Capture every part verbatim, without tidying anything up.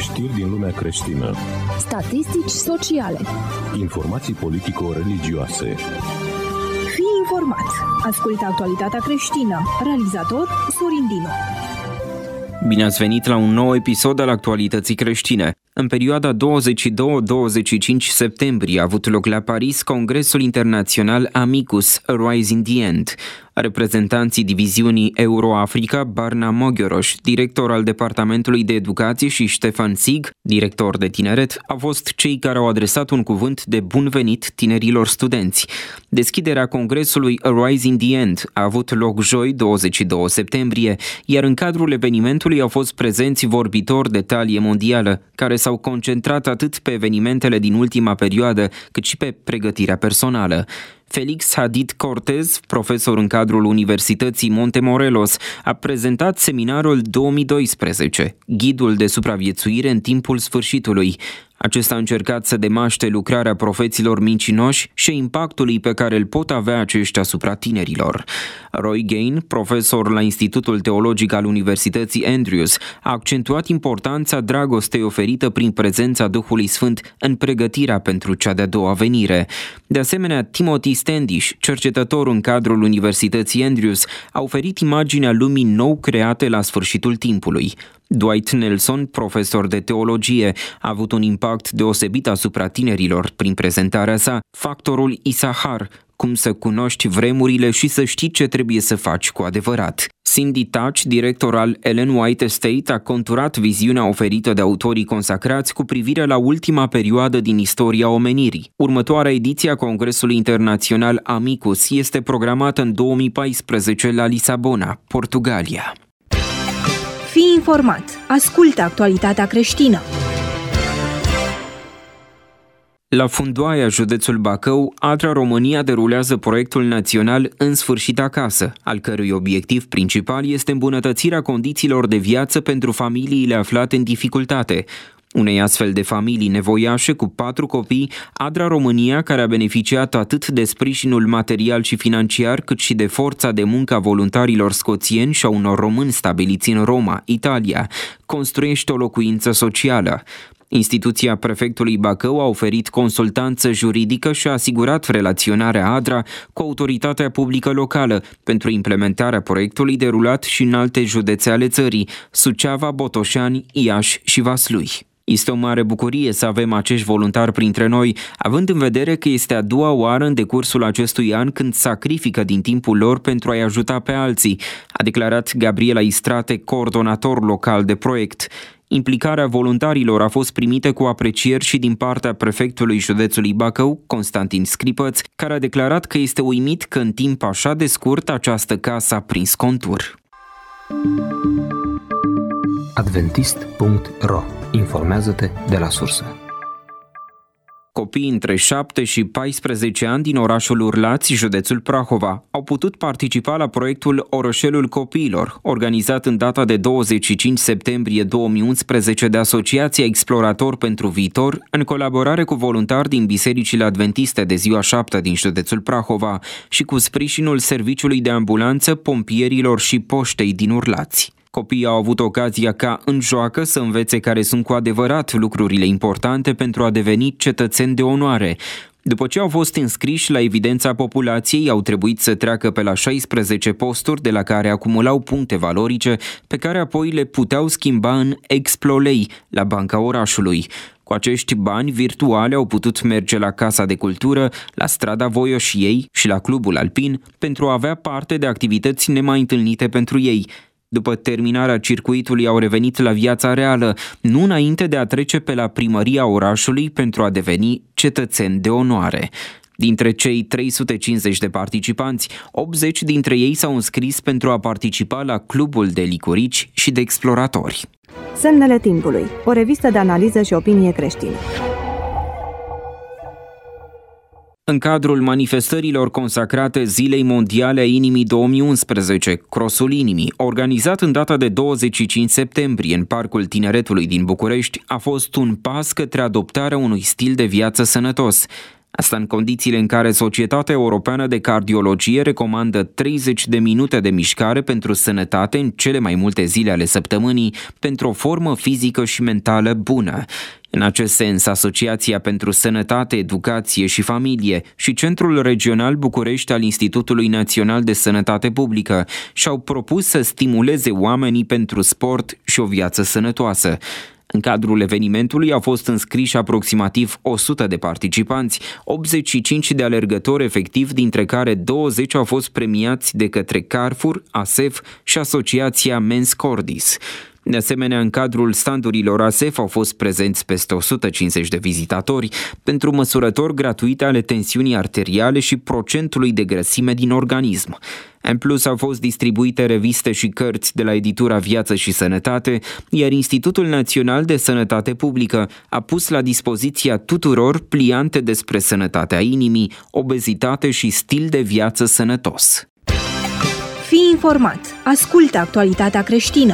Știri din lumea creștină. Statistici sociale. Informații politico-religioase. Fii informat. Ascultă actualitatea creștină. Realizator Sorin Dinu. Bine ați venit la un nou episod al Actualității creștine. În perioada douăzeci și doi - douăzeci și cinci septembrie a avut loc la Paris Congresul Internațional Amicus, A Rise in the End. Reprezentanții diviziunii Euro-Africa, Barna Mogheroș, director al Departamentului de Educație, și Ștefan Sig, director de tineret, au fost cei care au adresat un cuvânt de bun venit tinerilor studenți. Deschiderea Congresului A Rise in the End a avut loc joi, douăzeci și doi septembrie, iar în cadrul evenimentului au fost prezenți vorbitori de talie mondială, care s-au concentrat atât pe evenimentele din ultima perioadă, cât și pe pregătirea personală. Felix Hadid Cortez, profesor în cadrul Universității Montemorelos, a prezentat seminarul două mii doisprezece, Ghidul de supraviețuire în timpul sfârșitului. Acesta a încercat să demaște lucrarea profeților mincinoși și impactului pe care îl pot avea aceștia asupra tinerilor. Roy Gain, profesor la Institutul Teologic al Universității Andrews, a accentuat importanța dragostei oferită prin prezența Duhului Sfânt în pregătirea pentru cea de-a doua venire. De asemenea, Timothy Standish, cercetător în cadrul Universității Andrews, a oferit imaginea lumii nou create la sfârșitul timpului. Dwight Nelson, profesor de teologie, a avut un impact deosebit asupra tinerilor prin prezentarea sa, Factorul Isahar, cum să cunoști vremurile și să știi ce trebuie să faci cu adevărat. Cindy Touch, director al Ellen White Estate, a conturat viziunea oferită de autorii consacrați cu privire la ultima perioadă din istoria omenirii. Următoarea ediție a Congresului Internațional Amicus este programată în două mii paisprezece la Lisabona, Portugalia. Fii informat. Ascultă actualitatea creștină. La Fundoaia, județul Bacău, Adra România derulează proiectul național În sfârșit acasă, al cărui obiectiv principal este îmbunătățirea condițiilor de viață pentru familiile aflate în dificultate. Unei astfel de familii nevoiașe cu patru copii, Adra România, care a beneficiat atât de sprijinul material și financiar, cât și de forța de muncă a voluntarilor scoțieni și a unor români stabiliți în Roma, Italia, construiește o locuință socială. Instituția prefectului Bacău a oferit consultanță juridică și a asigurat relaționarea Adra cu autoritatea publică locală pentru implementarea proiectului derulat și în alte județe ale țării, Suceava, Botoșani, Iași și Vaslui. Este o mare bucurie să avem acești voluntari printre noi, având în vedere că este a doua oară în decursul acestui an când sacrifică din timpul lor pentru a-i ajuta pe alții, a declarat Gabriela Istrate, coordonator local de proiect. Implicarea voluntarilor a fost primită cu aprecieri și din partea prefectului județului Bacău, Constantin Scripăț, care a declarat că este uimit că în timp așa de scurt această casă a prins contur. adventist punct ro. Informează-te de la sursă. Copiii între șapte și paisprezece ani din orașul Urlați, județul Prahova, au putut participa la proiectul Orășelul Copiilor, organizat în data de douăzeci și cinci septembrie două mii unsprezece de Asociația Explorator pentru Viitor, în colaborare cu voluntari din bisericile adventiste de ziua șapte din județul Prahova și cu sprijinul Serviciului de Ambulanță, Pompierilor și Poștei din Urlați. Copiii au avut ocazia ca în joacă să învețe care sunt cu adevărat lucrurile importante pentru a deveni cetățeni de onoare. După ce au fost înscriși la evidența populației, au trebuit să treacă pe la șaisprezece posturi de la care acumulau puncte valorice, pe care apoi le puteau schimba în Explolei, la Banca Orașului. Cu acești bani virtuale au putut merge la Casa de Cultură, la Strada Voioșiei și la Clubul Alpin pentru a avea parte de activități nemai întâlnite pentru ei. După terminarea circuitului au revenit la viața reală, nu înainte de a trece pe la primăria orașului pentru a deveni cetățeni de onoare. Dintre cei trei sute cincizeci de participanți, optzeci dintre ei s-au înscris pentru a participa la Clubul de Licurici și de Exploratori. Semnele timpului, o revistă de analiză și opinie creștină. În cadrul manifestărilor consacrate Zilei Mondiale a Inimii două mii unsprezece, Crossul Inimii, organizat în data de douăzeci și cinci septembrie în Parcul Tineretului din București, a fost un pas către adoptarea unui stil de viață sănătos. Asta în condițiile în care Societatea Europeană de Cardiologie recomandă treizeci de minute de mișcare pentru sănătate în cele mai multe zile ale săptămânii pentru o formă fizică și mentală bună. În acest sens, Asociația pentru Sănătate, Educație și Familie și Centrul Regional București al Institutului Național de Sănătate Publică și-au propus să stimuleze oamenii pentru sport și o viață sănătoasă. În cadrul evenimentului au fost înscriși aproximativ o sută de participanți, optzeci și cinci de alergători efectivi, dintre care douăzeci au fost premiați de către Carrefour, ASEF și Asociația Mens Cordis. De asemenea, în cadrul standurilor ASEF au fost prezenți peste o sută cincizeci de vizitatori pentru măsurători gratuite ale tensiunii arteriale și procentului de grăsime din organism. În plus, au fost distribuite reviste și cărți de la editura Viață și Sănătate, iar Institutul Național de Sănătate Publică a pus la dispoziția tuturor pliante despre sănătatea inimii, obezitate și stil de viață sănătos. Fii informat. Ascultă actualitatea creștină.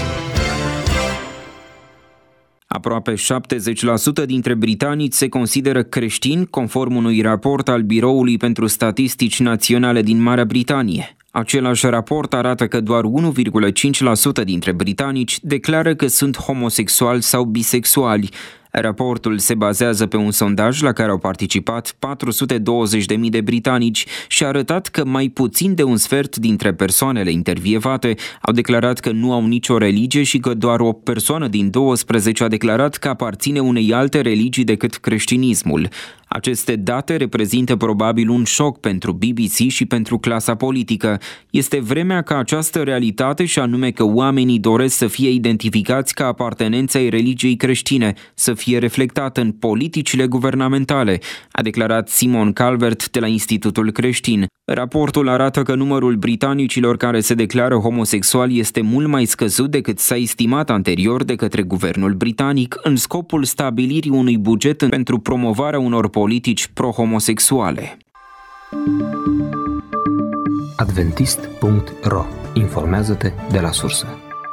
Aproape șaptezeci la sută dintre britanici se consideră creștini, conform unui raport al Biroului pentru Statistici Naționale din Marea Britanie. Același raport arată că doar unu virgulă cinci la sută dintre britanici declară că sunt homosexuali sau bisexuali. Raportul se bazează pe un sondaj la care au participat patru sute douăzeci de mii de britanici și a arătat că mai puțin de un sfert dintre persoanele intervievate au declarat că nu au nicio religie și că doar o persoană din douăsprezece a declarat că aparține unei alte religii decât creștinismul. Aceste date reprezintă probabil un șoc pentru B B C și pentru clasa politică. Este vremea ca această realitate, și anume că oamenii doresc să fie identificați ca apartenenți ai religiei creștine, să fie reflectată în politicile guvernamentale, a declarat Simon Calvert de la Institutul Creștin. Raportul arată că numărul britanicilor care se declară homosexuali este mult mai scăzut decât s-a estimat anterior de către guvernul britanic în scopul stabilirii unui buget pentru promovarea unor politici pro-homosexuale. adventist punct ro. Informează-te de la sursă.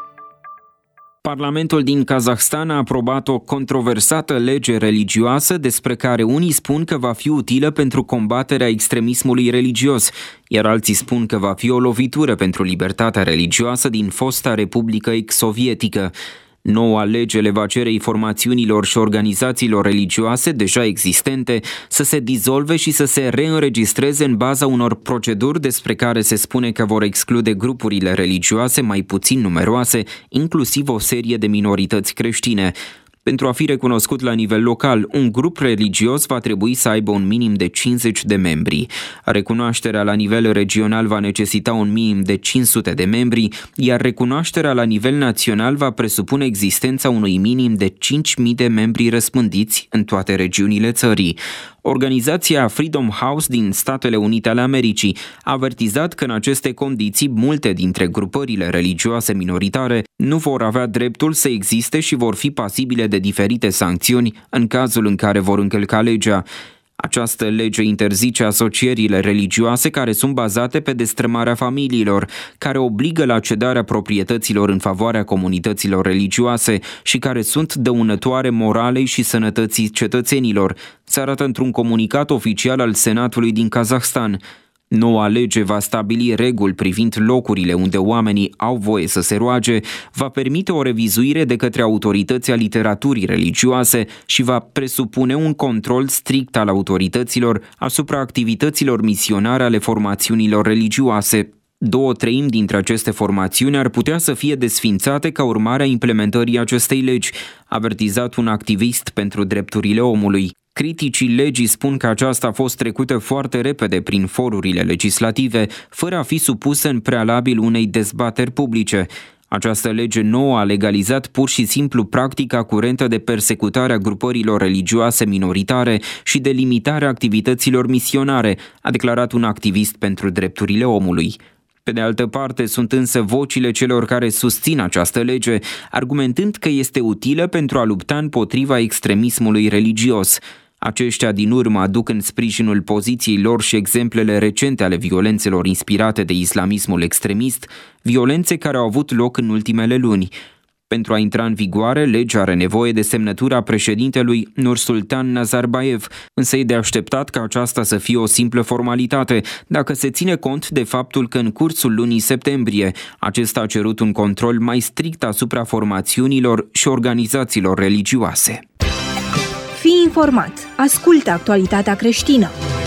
Parlamentul din Kazahstan a aprobat o controversată lege religioasă despre care unii spun că va fi utilă pentru combaterea extremismului religios, iar alții spun că va fi o lovitură pentru libertatea religioasă din fosta Republică ex-sovietică. Noua lege le va cere informațiunilor și organizațiilor religioase deja existente să se dizolve și să se reînregistreze în baza unor proceduri despre care se spune că vor exclude grupurile religioase mai puțin numeroase, inclusiv o serie de minorități creștine. Pentru a fi recunoscut la nivel local, un grup religios va trebui să aibă un minim de cincizeci de membri. Recunoașterea la nivel regional va necesita un minim de cinci sute de membri, iar recunoașterea la nivel național va presupune existența unui minim de cinci mii de membri răspândiți în toate regiunile țării. Organizația Freedom House din Statele Unite ale Americii a avertizat că în aceste condiții multe dintre grupările religioase minoritare nu vor avea dreptul să existe și vor fi pasibile de diferite sancțiuni în cazul în care vor încălca legea. Această lege interzice asocierile religioase care sunt bazate pe destrămarea familiilor, care obligă la cedarea proprietăților în favoarea comunităților religioase și care sunt dăunătoare moralei și sănătății cetățenilor, se arată într-un comunicat oficial al Senatului din Kazahstan. Noua lege va stabili reguli privind locurile unde oamenii au voie să se roage, va permite o revizuire de către autorități a literaturii religioase și va presupune un control strict al autorităților asupra activităților misionare ale formațiunilor religioase. Două treimi dintre aceste formațiuni ar putea să fie desfințate ca urmare a implementării acestei legi, a avertizat un activist pentru drepturile omului. Criticii legii spun că aceasta a fost trecută foarte repede prin forurile legislative, fără a fi supusă în prealabil unei dezbateri publice. Această lege nouă a legalizat pur și simplu practica curentă de persecutare a grupărilor religioase minoritare și de limitarea activităților misionare, a declarat un activist pentru drepturile omului. Pe de altă parte, sunt însă vocile celor care susțin această lege, argumentând că este utilă pentru a lupta împotriva extremismului religios. Aceștia din urmă aduc în sprijinul poziției lor și exemplele recente ale violențelor inspirate de islamismul extremist, violențe care au avut loc în ultimele luni. Pentru a intra în vigoare, legea are nevoie de semnătura președintelui Nursultan Nazarbayev, însă e de așteptat ca aceasta să fie o simplă formalitate, dacă se ține cont de faptul că în cursul lunii septembrie acesta a cerut un control mai strict asupra formațiunilor și organizațiilor religioase. Fii informat. Ascultă actualitatea creștină.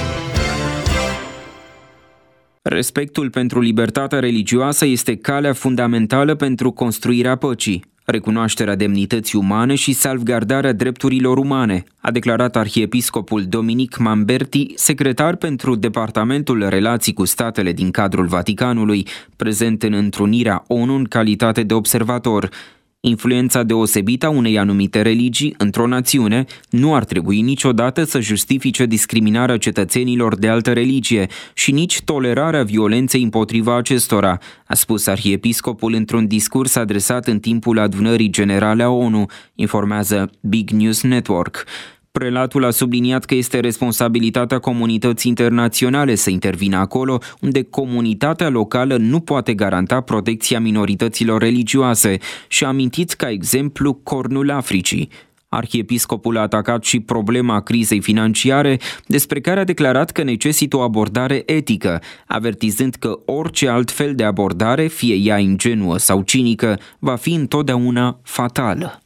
Respectul pentru libertatea religioasă este calea fundamentală pentru construirea păcii, recunoașterea demnității umane și salvgardarea drepturilor umane, a declarat arhiepiscopul Dominic Mamberti, secretar pentru Departamentul Relații cu Statele din cadrul Vaticanului, prezent în întrunirea ONU în calitate de observator. Influența deosebită a unei anumite religii într-o națiune nu ar trebui niciodată să justifice discriminarea cetățenilor de altă religie și nici tolerarea violenței împotriva acestora, a spus arhiepiscopul într-un discurs adresat în timpul adunării generale a ONU, informează Big News Network. Prelatul a subliniat că este responsabilitatea comunității internaționale să intervină acolo unde comunitatea locală nu poate garanta protecția minorităților religioase și a amintit ca exemplu Cornul Africii. Arhiepiscopul a atacat și problema crizei financiare, despre care a declarat că necesită o abordare etică, avertizând că orice alt fel de abordare, fie ea ingenuă sau cinică, va fi întotdeauna fatală.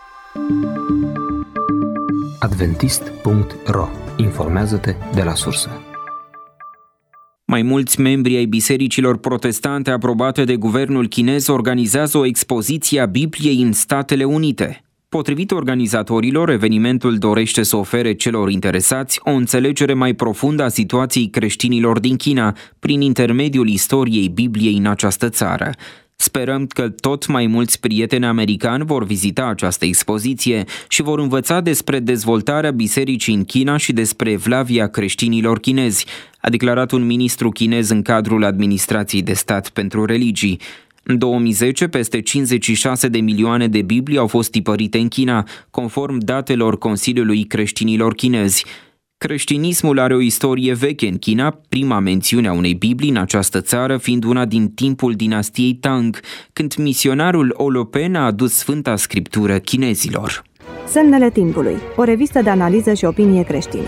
adventist punct ro. Informează-te de la sursă. Mai mulți membri ai bisericilor protestante aprobate de guvernul chinez organizează o expoziție a Bibliei în Statele Unite. Potrivit organizatorilor, evenimentul dorește să ofere celor interesați o înțelegere mai profundă a situației creștinilor din China prin intermediul istoriei Bibliei în această țară. Sperăm că tot mai mulți prieteni americani vor vizita această expoziție și vor învăța despre dezvoltarea bisericii în China și despre evlavia creștinilor chinezi, a declarat un ministru chinez în cadrul Administrației de Stat pentru Religii. În două mii zece, peste cincizeci și șase de milioane de Biblii au fost tipărite în China, conform datelor Consiliului Creștinilor Chinezi. Creștinismul are o istorie veche în China, prima mențiune a unei Biblii în această țară fiind una din timpul dinastiei Tang, când misionarul Olopen a adus Sfânta Scriptură chinezilor. Semnele timpului. O revistă de analiză și opinie creștină.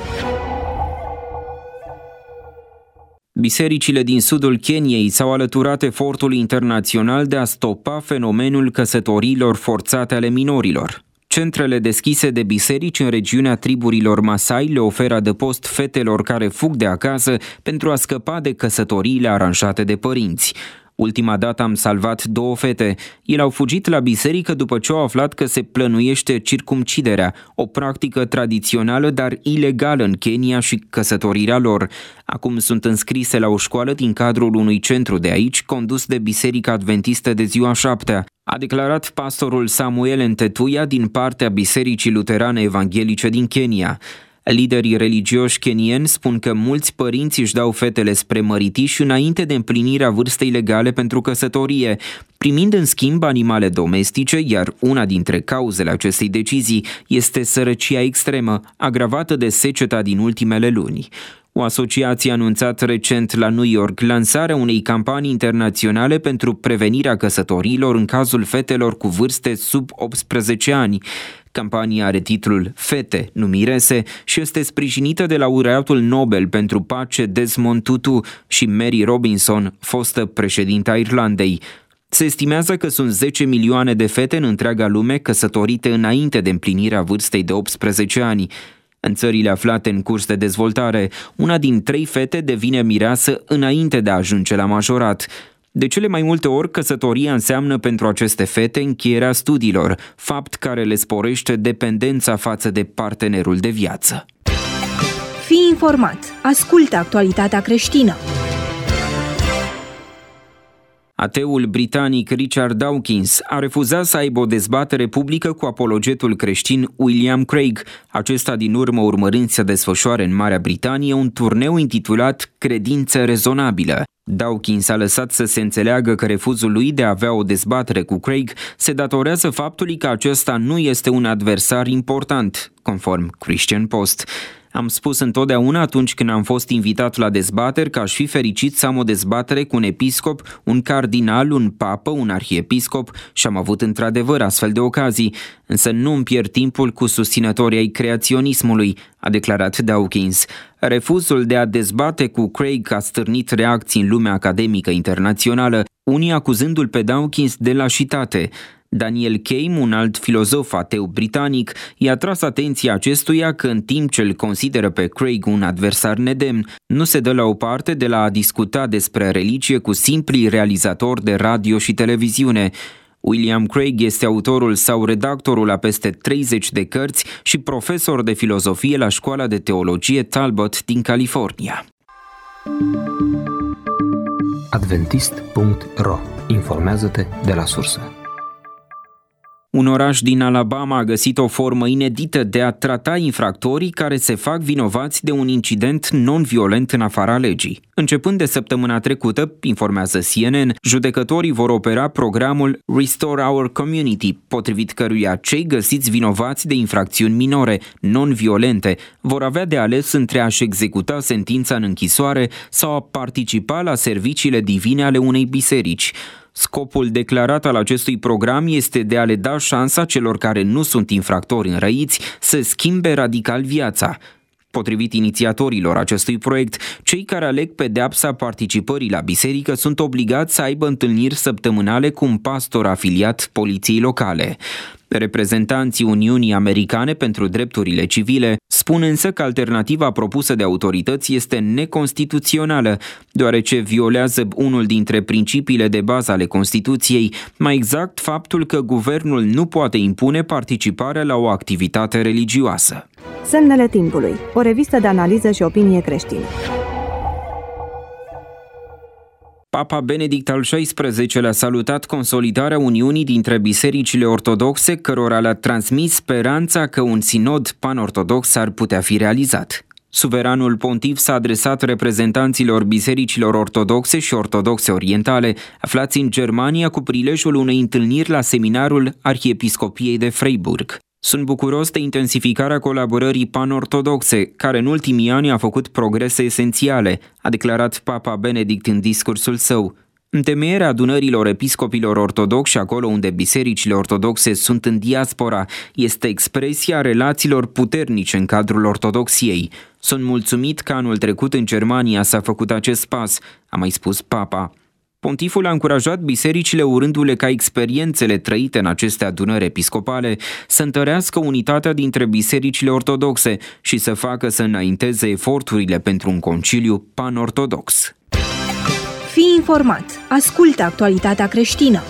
Bisericile din sudul Keniei s-au alăturat efortului internațional de a stopa fenomenul căsătoriilor forțate ale minorilor. Centrele deschise de biserici în regiunea triburilor Masai le oferă adăpost fetelor care fug de acasă pentru a scăpa de căsătoriile aranjate de părinți. Ultima dată am salvat două fete. Ele au fugit la biserică după ce au aflat că se plănuiește circumciderea, o practică tradițională, dar ilegală în Kenya, și căsătorirea lor. Acum sunt înscrise la o școală din cadrul unui centru de aici, condus de Biserica Adventistă de Ziua Șaptea, a declarat pastorul Samuel Ntetuia din partea Bisericii Luterane Evanghelice din Kenya. Liderii religioși kenieni spun că mulți părinți își dau fetele spre măritiși înainte de împlinirea vârstei legale pentru căsătorie, primind în schimb animale domestice, iar una dintre cauzele acestei decizii este sărăcia extremă, agravată de seceta din ultimele luni. O asociație a anunțat recent la New York lansarea unei campanii internaționale pentru prevenirea căsătoriilor în cazul fetelor cu vârste sub optsprezece ani. Campania are titlul Fete, nu mirese și este sprijinită de laureatul Nobel pentru pace Desmond Tutu și Mary Robinson, fostă președinta Irlandei. Se estimează că sunt zece milioane de fete în întreaga lume căsătorite înainte de împlinirea vârstei de optsprezece ani. În țările aflate în curs de dezvoltare, una din trei fete devine mireasă înainte de a ajunge la majorat. De cele mai multe ori, căsătoria înseamnă pentru aceste fete încheierea studiilor, fapt care le sporește dependența față de partenerul de viață. Fii informat. Ascultă actualitatea creștină. Ateul britanic Richard Dawkins a refuzat să aibă o dezbatere publică cu apologetul creștin William Craig, acesta din urmă urmărind să desfășoare în Marea Britanie un turneu intitulat Credință rezonabilă. Dawkins a lăsat să se înțeleagă că refuzul lui de a avea o dezbatere cu Craig se datorează faptului că acesta nu este un adversar important, conform Christian Post. Am spus întotdeauna atunci când am fost invitat la dezbateri că aș fi fericit să am o dezbatere cu un episcop, un cardinal, un papă, un arhiepiscop și am avut într-adevăr astfel de ocazii, însă nu îmi pierd timpul cu susținătorii ai creaționismului, a declarat Dawkins. Refuzul de a dezbate cu Craig a stârnit reacții în lumea academică internațională, unii acuzându-l pe Dawkins de lașitate. Daniel Kame, un alt filozof ateu britanic, i-a tras atenția acestuia că în timp ce îl consideră pe Craig un adversar nedemn, nu se dă la o parte de la a discuta despre religie cu simplii realizatori de radio și televiziune. William Craig este autorul sau redactorul la peste treizeci de cărți și profesor de filozofie la școala de teologie Talbot din California. adventist punct ro. Informează-te de la sursă. Un oraș din Alabama a găsit o formă inedită de a trata infractorii care se fac vinovați de un incident non-violent în afara legii. Începând de săptămâna trecută, informează C N N, judecătorii vor opera programul Restore Our Community, potrivit căruia cei găsiți vinovați de infracțiuni minore, non-violente, vor avea de ales între a-și executa sentința în închisoare sau a participa la serviciile divine ale unei biserici. Scopul declarat al acestui program este de a le da șansa celor care nu sunt infractori înrăiți să schimbe radical viața. Potrivit inițiatorilor acestui proiect, cei care aleg pedeapsa participării la biserică sunt obligați să aibă întâlniri săptămânale cu un pastor afiliat poliției locale. Reprezentanții Uniunii Americane pentru Drepturile Civile spun însă că alternativa propusă de autorități este neconstituțională, deoarece violează unul dintre principiile de bază ale Constituției, mai exact faptul că guvernul nu poate impune participarea la o activitate religioasă. Semnele timpului. O revistă de analiză și opinie creștină. Papa Benedict al șaisprezecelea-lea a salutat consolidarea uniunii dintre bisericile ortodoxe, cărora le-a transmis speranța că un sinod pan-ortodox ar putea fi realizat. Suveranul pontif s-a adresat reprezentanților bisericilor ortodoxe și ortodoxe orientale, aflați în Germania cu prilejul unei întâlniri la seminarul Arhiepiscopiei de Freiburg. Sunt bucuros de intensificarea colaborării pan-ortodoxe, care în ultimii ani a făcut progrese esențiale, a declarat Papa Benedict în discursul său. Întemeierea adunărilor episcopilor ortodoxi acolo unde bisericile ortodoxe sunt în diaspora este expresia relațiilor puternice în cadrul ortodoxiei. Sunt mulțumit că anul trecut în Germania s-a făcut acest pas, a mai spus Papa. Pontiful a încurajat bisericile urându-le ca experiențele trăite în aceste adunări episcopale să întărească unitatea dintre bisericile ortodoxe și să facă să înainteze eforturile pentru un conciliu pan-ortodox. Fii informat. Ascultă actualitatea creștină.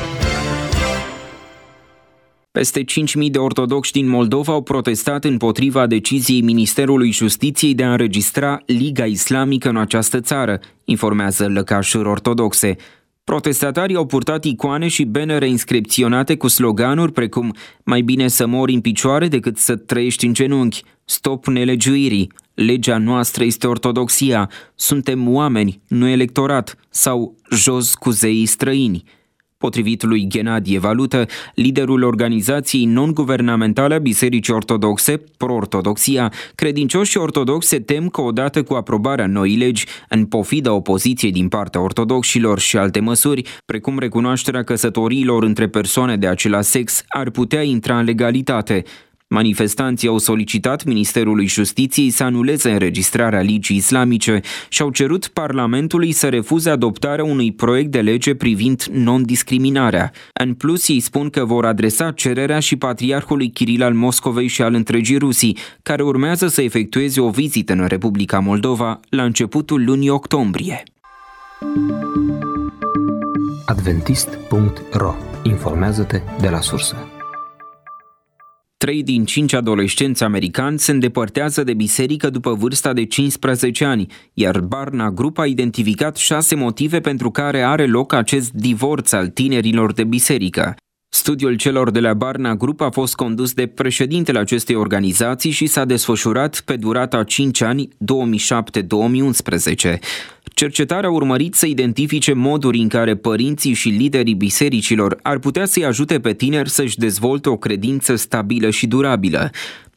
Peste cinci mii de ortodoxi din Moldova au protestat împotriva deciziei Ministerului Justiției de a înregistra Liga Islamică în această țară, informează lăcașuri ortodoxe. Protestatarii au purtat icoane și bannere inscripționate cu sloganuri precum "Mai bine să mori în picioare decât să trăiești în genunchi", "Stop nelegiuirii", "Legea noastră este ortodoxia", "Suntem oameni, nu electorat" sau "Jos cu zeii străini". Potrivit lui Ghenadie Valută, liderul organizației non-guvernamentale a Bisericii Ortodoxe, Pro-Ortodoxia, credincioșii ortodoxi se tem că odată cu aprobarea noii legi, în pofida opoziției din partea ortodoxilor și alte măsuri, precum recunoașterea căsătoriilor între persoane de același sex, ar putea intra în legalitate. Manifestanții au solicitat Ministerului Justiției să anuleze înregistrarea Ligii Islamice și au cerut Parlamentului să refuze adoptarea unui proiect de lege privind non-discriminarea. În plus, ei spun că vor adresa cererea și Patriarhului Chiril al Moscovei și al întregii Rusii, care urmează să efectueze o vizită în Republica Moldova la începutul lunii octombrie. adventist punct ro. Informează-te de la sursă. Trei din cinci adolescenți americani se îndepărtează de biserică după vârsta de cincisprezece ani, iar Barna Group a identificat șase motive pentru care are loc acest divorț al tinerilor de biserică. Studiul celor de la Barna Group a fost condus de președintele acestei organizații și s-a desfășurat pe durata cinci ani, două mii șapte - două mii unsprezece. Cercetarea a urmărit să identifice moduri în care părinții și liderii bisericilor ar putea să-i ajute pe tineri să-și dezvolte o credință stabilă și durabilă.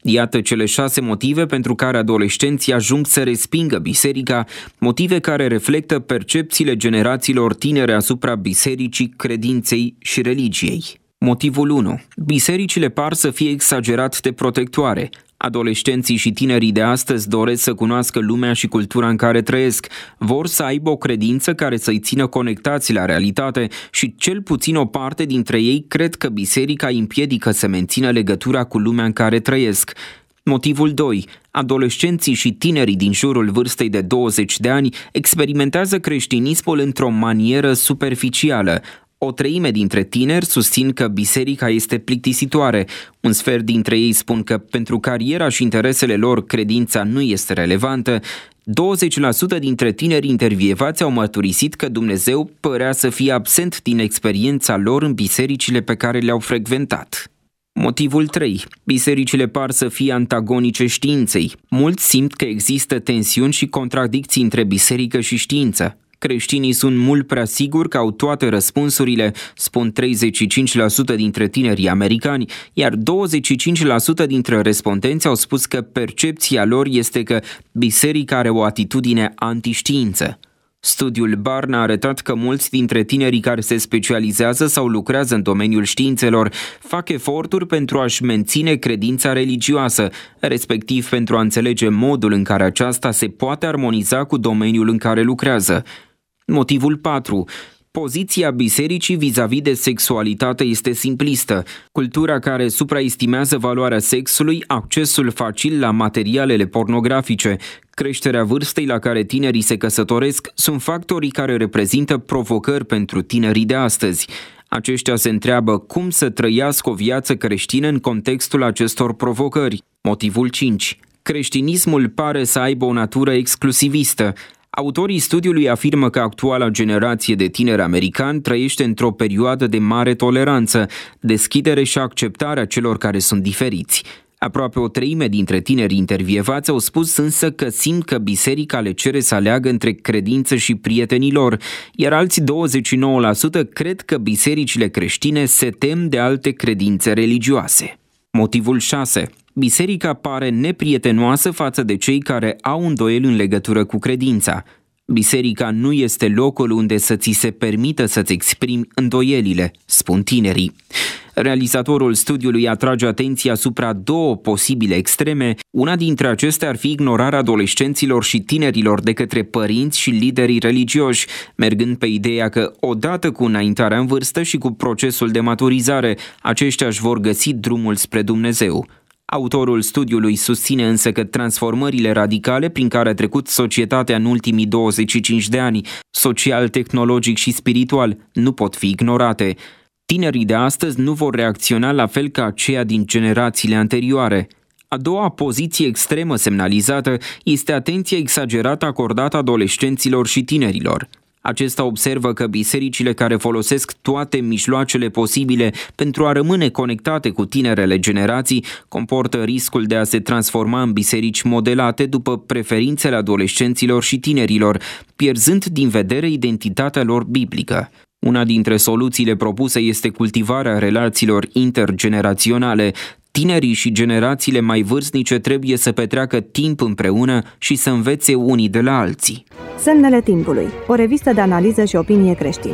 Iată cele șase motive pentru care adolescenții ajung să respingă biserica, motive care reflectă percepțiile generațiilor tinere asupra bisericii, credinței și religiei. Motivul unu. Bisericile par să fie exagerat de protectoare. Adolescenții și tinerii de astăzi doresc să cunoască lumea și cultura în care trăiesc, vor să aibă o credință care să-i țină conectați la realitate și cel puțin o parte dintre ei cred că biserica îi împiedică să mențină legătura cu lumea în care trăiesc. Motivul doi. Adolescenții și tinerii din jurul vârstei de douăzeci de ani experimentează creștinismul într-o manieră superficială. O treime dintre tineri susțin că biserica este plictisitoare. Un sfert dintre ei spun că pentru cariera și interesele lor credința nu este relevantă. douăzeci la sută dintre tineri intervievați au mărturisit că Dumnezeu părea să fie absent din experiența lor în bisericile pe care le-au frecventat. Motivul trei. Bisericile par să fie antagonice științei. Mulți simt că există tensiuni și contradicții între biserică și știință. Creștinii sunt mult prea siguri că au toate răspunsurile, spun treizeci și cinci la sută dintre tinerii americani, iar douăzeci și cinci la sută dintre respondenți au spus că percepția lor este că biserica are o atitudine antiștiință. Studiul Barna a arătat că mulți dintre tinerii care se specializează sau lucrează în domeniul științelor fac eforturi pentru a-și menține credința religioasă, respectiv pentru a înțelege modul în care aceasta se poate armoniza cu domeniul în care lucrează. Motivul patru. Poziția bisericii vis-a-vis de sexualitate este simplistă. Cultura care supraestimează valoarea sexului, accesul facil la materialele pornografice, creșterea vârstei la care tinerii se căsătoresc sunt factorii care reprezintă provocări pentru tinerii de astăzi. Aceștia se întreabă cum să trăiască o viață creștină în contextul acestor provocări. Motivul cinci. Creștinismul pare să aibă o natură exclusivistă. Autorii studiului afirmă că actuala generație de tineri americani trăiește într-o perioadă de mare toleranță, deschidere și acceptare a celor care sunt diferiți. Aproape o treime dintre tinerii intervievați au spus însă că simt că biserica le cere să aleagă între credință și prietenii lor, iar alți douăzeci și nouă la sută cred că bisericile creștine se tem de alte credințe religioase. Motivul șase. Biserica pare neprietenoasă față de cei care au îndoieli în legătură cu credința. Biserica nu este locul unde să ți se permită să-ți exprimi îndoielile, spun tinerii. Realizatorul studiului atrage atenția asupra două posibile extreme. Una dintre acestea ar fi ignorarea adolescenților și tinerilor de către părinți și liderii religioși, mergând pe ideea că odată cu înaintarea în vârstă și cu procesul de maturizare, aceștia își vor găsi drumul spre Dumnezeu. Autorul studiului susține însă că transformările radicale prin care a trecut societatea în ultimii douăzeci și cinci de ani, social, tehnologic și spiritual, nu pot fi ignorate. Tinerii de astăzi nu vor reacționa la fel ca aceia din generațiile anterioare. A doua poziție extremă semnalizată este atenția exagerată acordată adolescenților și tinerilor. Acesta observă că bisericile care folosesc toate mijloacele posibile pentru a rămâne conectate cu tinerele generații comportă riscul de a se transforma în biserici modelate după preferințele adolescenților și tinerilor, pierzând din vedere identitatea lor biblică. Una dintre soluțiile propuse este cultivarea relațiilor intergeneraționale. Tinerii și generațiile mai vârstnice trebuie să petreacă timp împreună și să învețe unii de la alții. Semnele timpului. O revistă de analiză și opinie creștină.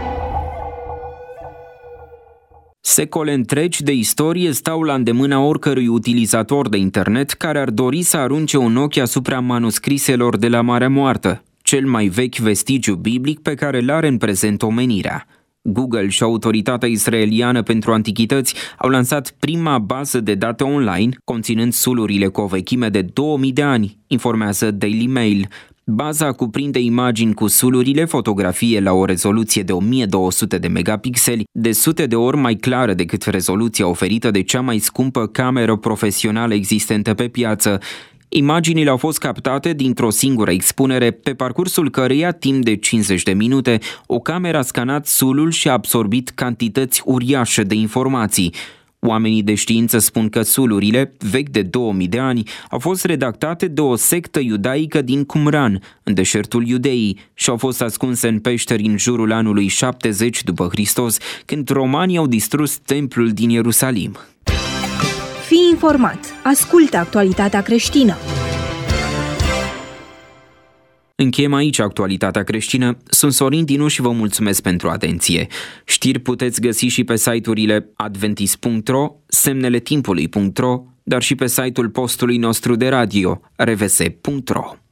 Secole întregi de istorie stau la îndemâna oricărui utilizator de internet care ar dori să arunce un ochi asupra manuscriselor de la Marea Moartă, cel mai vechi vestigiu biblic pe care îl are în prezent omenirea. Google și Autoritatea Israeliană pentru Antichități au lansat prima bază de date online, conținând sulurile cu o vechime de două mii de ani, informează Daily Mail. Baza cuprinde imagini cu sulurile, fotografie la o rezoluție de o mie două sute de megapixeli, de sute de ori mai clară decât rezoluția oferită de cea mai scumpă cameră profesională existentă pe piață. Imaginile au fost captate dintr-o singură expunere, pe parcursul căreia, timp de cincizeci de minute, o cameră a scanat sulul și a absorbit cantități uriașe de informații. Oamenii de știință spun că sulurile, vechi de două mii de ani, au fost redactate de o sectă iudaică din Qumran, în deșertul Iudeii, și au fost ascunse în peșteri în jurul anului șaptezeci după Hristos, când romanii au distrus templul din Ierusalim. Fii informat. Ascultă actualitatea creștină. Încheiem aici actualitatea creștină. Sunt Sorin Dinu și vă mulțumesc pentru atenție. Știri puteți găsi și pe site-urile adventist punct ro, semnele timpului punct ro, dar și pe site-ul postului nostru de radio, r v s punct ro.